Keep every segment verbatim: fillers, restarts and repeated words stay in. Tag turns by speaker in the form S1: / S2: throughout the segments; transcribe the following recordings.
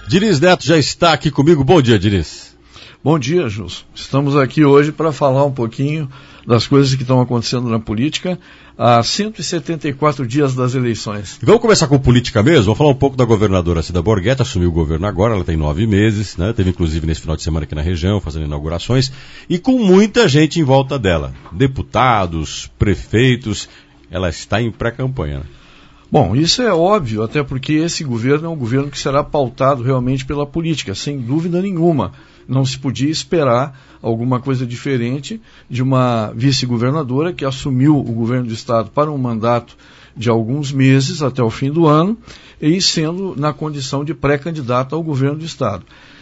S1: Diniz Neto já está aqui comigo. Bom dia, Diniz.
S2: Bom dia, Jus. Estamos aqui hoje para falar um pouquinho das coisas que estão acontecendo na política há cento e setenta e quatro dias das eleições.
S1: Vamos começar com política mesmo? Vamos falar um pouco da governadora Cida Borghetti, assumiu o governo agora, ela tem nove meses, né? Teve inclusive nesse final de semana aqui na região, fazendo inaugurações, e com muita gente em volta dela. Deputados, prefeitos, ela está em pré-campanha, né?
S2: Bom, isso é óbvio, até porque esse governo é um governo que será pautado realmente pela política, sem dúvida nenhuma. Não se podia esperar alguma coisa diferente de uma vice-governadora que assumiu o governo do estado para um mandato de alguns meses até o fim do ano e sendo na condição de pré-candidata ao governo do estado.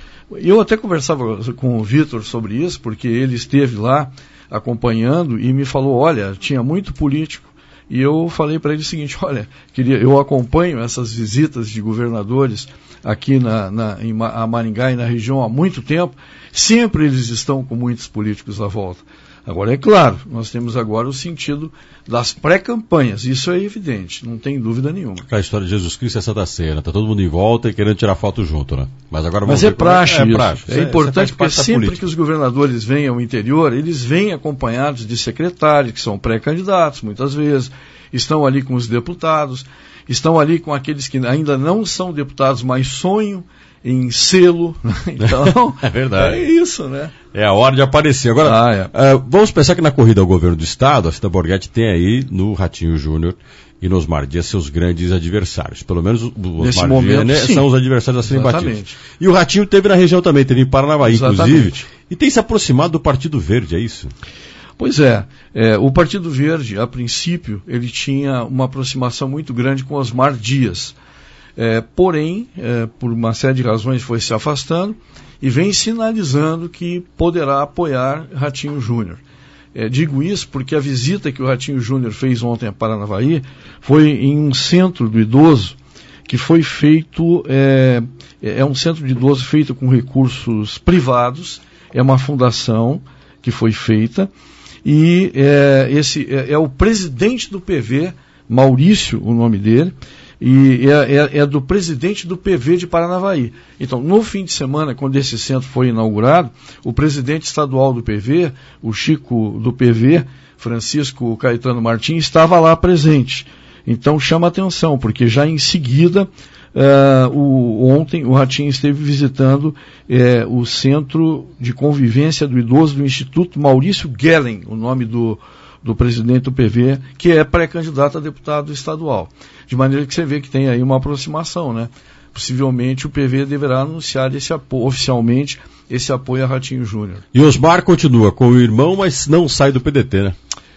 S2: Eu até conversava com o Vitor sobre isso, porque ele esteve lá acompanhando e me falou, olha, tinha muito político. E eu falei para ele o seguinte, olha, queria, eu acompanho essas visitas de governadores aqui na, na, em Maringá e na região há muito tempo, sempre eles estão com muitos políticos à volta. Agora, é claro, nós temos agora o sentido das pré-campanhas, isso é evidente, não tem dúvida nenhuma.
S1: Aquela história de Jesus Cristo e Santa Ceia, tá todo mundo em volta e querendo tirar foto junto, né? Mas agora vamos
S2: Mas é praxe
S1: é,
S2: isso,
S1: é, praxe.
S2: é, é importante porque sempre que os governadores vêm ao interior, eles vêm acompanhados de secretários, que são pré-candidatos, muitas vezes, estão ali com os deputados, estão ali com aqueles que ainda não são deputados, mas sonham em selo. Então,
S1: é verdade.
S2: É isso, né?
S1: É a hora de aparecer. Agora,
S2: ah, é.
S1: uh, vamos pensar que na corrida ao governo do estado, a Cida Borghetti tem aí no Ratinho Júnior e no Osmar Dias seus grandes adversários. Pelo menos o Osmar Dias, né, são os adversários a serem batidos. E o Ratinho teve na região também, teve em Paranavaí, Exatamente. inclusive, e tem se aproximado do Partido Verde, é isso?
S2: Pois é, é, o Partido Verde, a princípio, ele tinha uma aproximação muito grande com Osmar Dias. É, porém, é, por uma série de razões, foi se afastando e vem sinalizando que poderá apoiar Ratinho Júnior. É, digo isso porque a visita que o Ratinho Júnior fez ontem a Paranavaí foi em um centro do idoso que foi feito, é, é um centro de idoso feito com recursos privados, é uma fundação que foi feita e é, esse é, é o presidente do P V, Maurício, o nome dele, e é, é, é do presidente do P V de Paranavaí. Então, no fim de semana, quando esse centro foi inaugurado, o presidente estadual do P V, o Chico do P V, Francisco Caetano Martins, estava lá presente. Então, chama atenção, porque já em seguida, uh, o, ontem, o Ratinho esteve visitando uh, o Centro de Convivência do Idoso do Instituto Maurício Gellen, o nome do do presidente do P V, que é pré-candidato a deputado estadual. De maneira que você vê que tem aí uma aproximação, né? Possivelmente o P V deverá anunciar esse apoio, oficialmente esse apoio a Ratinho Júnior.
S1: E Osmar continua com o irmão, mas não sai do P D T, né?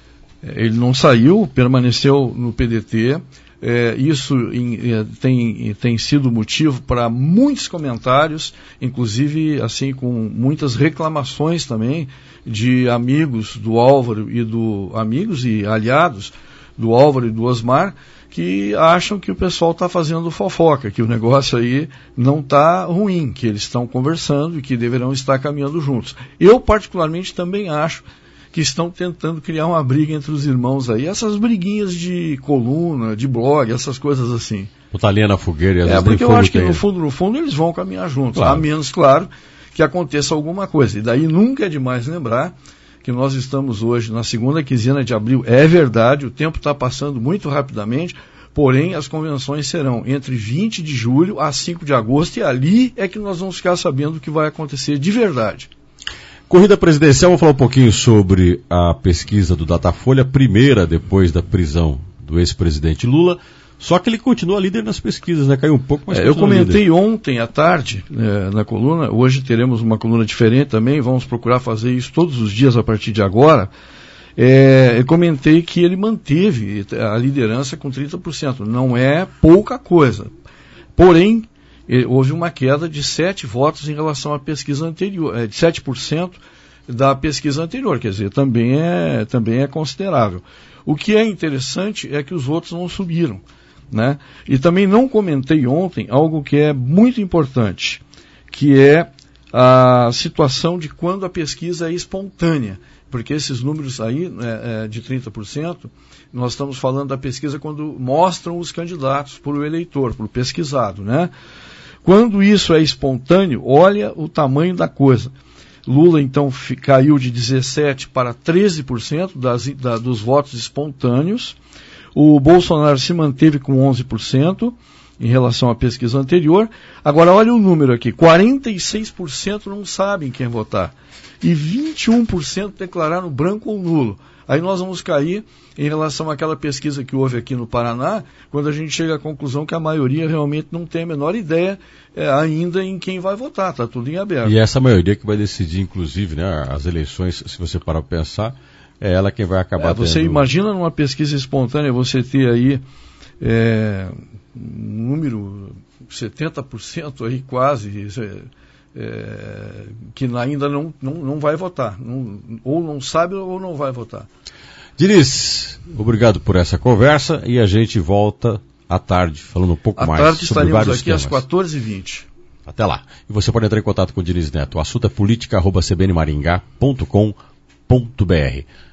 S2: Ele não saiu, permaneceu no P D T. É, isso em, é, tem, tem sido motivo para muitos comentários, inclusive assim com muitas reclamações também de amigos do Álvaro e do amigos e aliados do Álvaro e do Osmar, que acham que o pessoal está fazendo fofoca, que o negócio aí não está ruim, que eles estão conversando e que deverão estar caminhando juntos. Eu particularmente também acho que estão tentando criar uma briga entre os irmãos aí, essas briguinhas de coluna, de blog, essas coisas assim.
S1: Botar linha na fogueira e às
S2: É,
S1: vezes
S2: porque eu
S1: fogo
S2: acho que
S1: tem.
S2: no fundo, no fundo, eles vão caminhar juntos,
S1: Claro.
S2: A menos, claro, que aconteça alguma coisa. E daí nunca é demais lembrar que nós estamos hoje na segunda quinzena de abril. É verdade, o tempo está passando muito rapidamente, porém as convenções serão entre vinte de julho a cinco de agosto, e ali é que nós vamos ficar sabendo o que vai acontecer de verdade.
S1: Corrida presidencial, vamos falar um pouquinho sobre a pesquisa do Datafolha, primeira depois da prisão do ex-presidente Lula, só que ele continua líder nas pesquisas, né? Caiu um pouco, mas
S2: é, Eu comentei
S1: líder.
S2: ontem à tarde é, na coluna, hoje teremos uma coluna diferente também, vamos procurar fazer isso todos os dias a partir de agora. É, eu comentei que ele manteve a liderança com trinta por cento, não é pouca coisa, porém houve uma queda de sete votos em relação à pesquisa anterior, de sete por cento da pesquisa anterior, quer dizer, também é, também é considerável. O que é interessante é que os votos não subiram, né? E também não comentei ontem algo que é muito importante, que é a situação de quando a pesquisa é espontânea, porque esses números aí é, é, de trinta por cento, nós estamos falando da pesquisa quando mostram os candidatos para o eleitor, para o pesquisado, né? Quando isso é espontâneo, olha o tamanho da coisa. Lula, então, caiu de dezessete por cento para treze por cento das, da, dos votos espontâneos. O Bolsonaro se manteve com onze por cento em relação à pesquisa anterior. Agora, olha o número aqui. quarenta e seis por cento não sabem quem votar. E vinte e um por cento declararam branco ou nulo. Aí nós vamos cair em relação àquela pesquisa que houve aqui no Paraná, quando a gente chega à conclusão que a maioria realmente não tem a menor ideia é, ainda em quem vai votar, está tudo em aberto.
S1: E essa maioria que vai decidir, inclusive, né, as eleições, se você parar para pensar, é ela quem vai acabar
S2: é, Você
S1: tendo...
S2: imagina numa pesquisa espontânea você ter aí é, um número setenta por cento aí quase... É, que ainda não, não, não vai votar, não, ou não sabe ou não vai votar.
S1: Diniz, obrigado por essa conversa e a gente volta à tarde, falando um pouco
S2: à
S1: mais
S2: tarde
S1: sobre vários
S2: aqui
S1: temas.
S2: Às quatorze e vinte.
S1: Até lá. E você pode entrar em contato com o Diniz Neto. O assunto é política arroba c b n maringá ponto com ponto b r.